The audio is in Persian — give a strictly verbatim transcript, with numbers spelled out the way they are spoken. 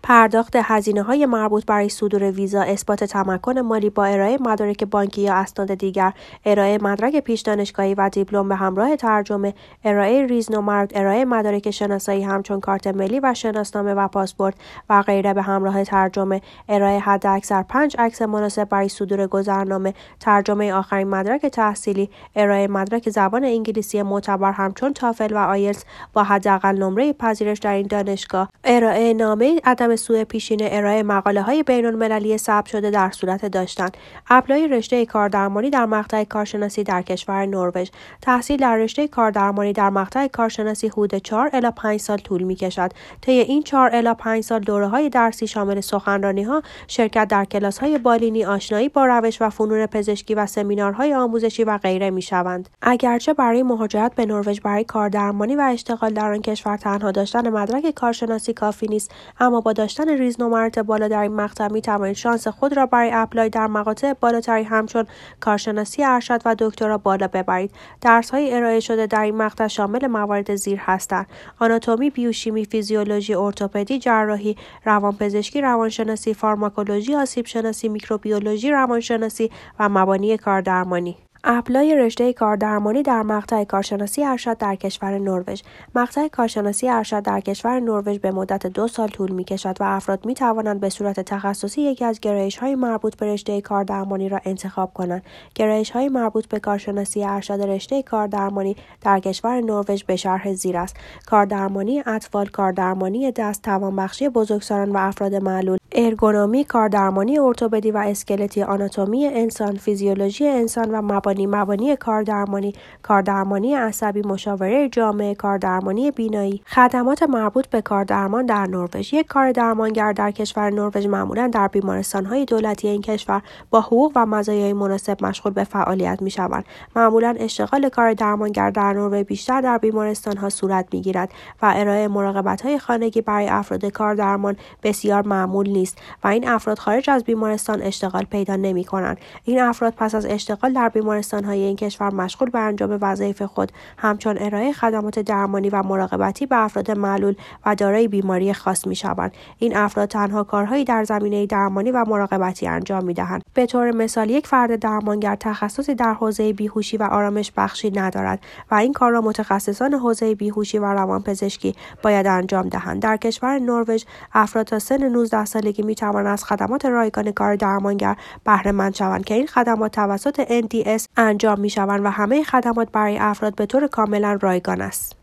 پرداخت هزینه‌های مربوط برای صدور ویزا، اثبات تمکن مالی با ارائه مدارک بانکی یا اسناد دیگر، ارائه مدرک پیش دانشگاهی و دیپلم به همراه ترجمه، ارائه ریزنمرک، ارائه مدارک شناسایی همچون کارت ملی و شناسنامه و پاسپورت و غیره به همراه ترجمه، ارائه حداکثر پنج عکس مناسب برای صدور گذرنامه، ترجمه آخرین مدرک تحصیلی، ارائه مدرک زبان انگلیسی معتبر همچون تافل و آیلتس با حداقل نمره پذیرش در این دانشگاه، ارائه نامه عدم سوء پیشینه، ارائه مقاله‌های بین‌المللی ثبت شده در صورت داشتن، اپلای رشته کاردرمانی در مقطع کارشناسی در کشور نروژ. تحصیل در رشته کاردرمانی در مقطع کارشناسی حدود چهار الی پنج سال طول می‌کشد. طی این چهار الی پنج سال دوره‌های درسی شامل سخنرانی‌ها، شرکت در کلاس‌های بالینی، آشنایی با روش و فنون پزشکی و سمینارهای آموزشی و غیره می‌شوند. اگرچه برای مهاجرت به نروژ برای کاردرمانی و اشتغال در آن کشور تنها داشتن مدرک کارشناسی کافی نیست، اما با داشتن ریزنمرات بالا در این مقطع می توانید شانس خود را برای اپلای در مقاطع بالاتری همچون کارشناسی ارشد و دکترا بالا ببرید. درس‌های ارائه شده در این مقطع شامل موارد زیر هستند: آناتومی، بیوشیمی، فیزیولوژی، ارتوپدی، جراحی، روانپزشکی، روانشناسی، فارماکولوژی، آسیب‌شناسی، میکروبیولوژی، روانشناسی و مبانی کاردرمانی. اپلای رشته کاردرمانی در مقطع کارشناسی ارشد در کشور نروژ. مقطع کارشناسی ارشد در کشور نروژ به مدت دو سال طول می‌کشد و افراد می‌توانند به صورت تخصصی یکی از گرایش‌های مربوط به رشته کاردرمانی را انتخاب کنند. گرایش‌های مربوط به کارشناسی ارشد رشته کاردرمانی در کشور نروژ به شرح زیر است: کاردرمانی اطفال، کاردرمانی دست، توانبخشی بزرگسالان و افراد معلول، ارگونومی، کاردرمانی ارتوپدی و اسکلتی، آناتومی انسان، فیزیولوژی انسان و مبانی مبانی کاردرمانی، کاردرمانی عصبی، مشاوره جامعه، کاردرمانی بینایی. خدمات مربوط به کاردرمان در نروژ. یک کاردرمانگر در کشور نروژ معمولاً در بیمارستان‌های دولتی این کشور با حقوق و مزایای مناسب مشغول به فعالیت می‌شوند. معمولاً اشتغال کاردرمانگر در نروژ بیشتر در بیمارستان‌ها صورت می‌گیرد و ارائه مراقبت‌های خانگی برای افراد کاردرمان بسیار معمول نیست و این افراد خارج از بیمارستان اشتغال پیدا نمی‌کنند. این افراد پس از اشتغال در بیمارستان‌های این کشور مشغول به انجام وظایف خود همچون ارائه خدمات درمانی و مراقبتی به افراد معلول و دارای بیماری خاص می‌شوند. این افراد تنها کارهایی در زمینه درمانی و مراقبتی انجام می‌دهند. به طور مثال یک فرد درمانگر تخصصی در حوزه بیهوشی و آرامش بخشی ندارد و این کار را متخصصان حوزه بیهوشی و روانپزشکی باید انجام دهند. در کشور نروژ افراد تا سن نوزده سالگی می‌توانند از خدمات رایگان کار درمانگر بهره مند شوند که این خدمات توسط ان دی اس انجام می‌شوند و همه خدمات برای افراد به طور کاملا رایگان است.